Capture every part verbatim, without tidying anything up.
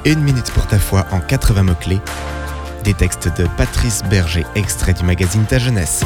Une minute pour ta foi en quatre-vingts mots-clés. Des textes de Patrice Berger, extrait du magazine Ta Jeunesse.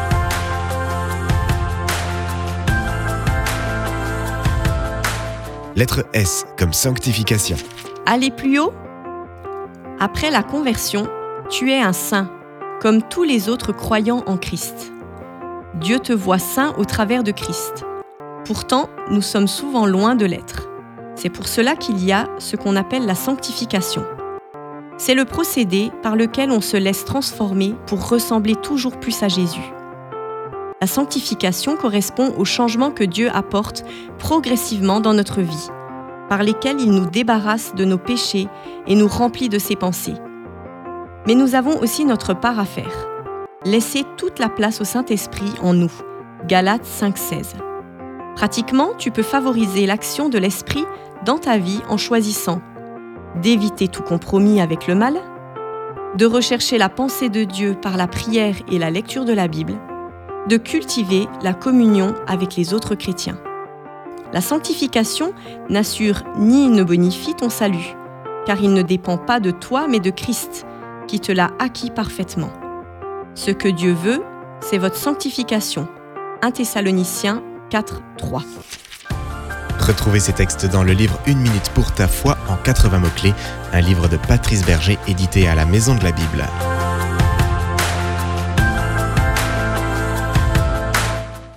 Lettre S comme sanctification. Aller plus haut ? Après la conversion, tu es un saint, comme tous les autres croyants en Christ. Dieu te voit saint au travers de Christ. Pourtant, nous sommes souvent loin de l'être. C'est pour cela qu'il y a ce qu'on appelle la sanctification. C'est le procédé par lequel on se laisse transformer pour ressembler toujours plus à Jésus. La sanctification correspond au changement que Dieu apporte progressivement dans notre vie, par lesquels il nous débarrasse de nos péchés et nous remplit de ses pensées. Mais nous avons aussi notre part à faire. Laisser toute la place au Saint-Esprit en nous. Galates cinq seize. Pratiquement, tu peux favoriser l'action de l'Esprit dans ta vie en choisissant d'éviter tout compromis avec le mal, de rechercher la pensée de Dieu par la prière et la lecture de la Bible, de cultiver la communion avec les autres chrétiens. La sanctification n'assure ni ne bonifie ton salut, car il ne dépend pas de toi mais de Christ, qui te l'a acquis parfaitement. Ce que Dieu veut, c'est votre sanctification. un Thessaloniciens quatre trois. Retrouvez ces textes dans le livre Une minute pour ta foi en quatre-vingts mots-clés, un livre de Patrice Berger édité à la Maison de la Bible.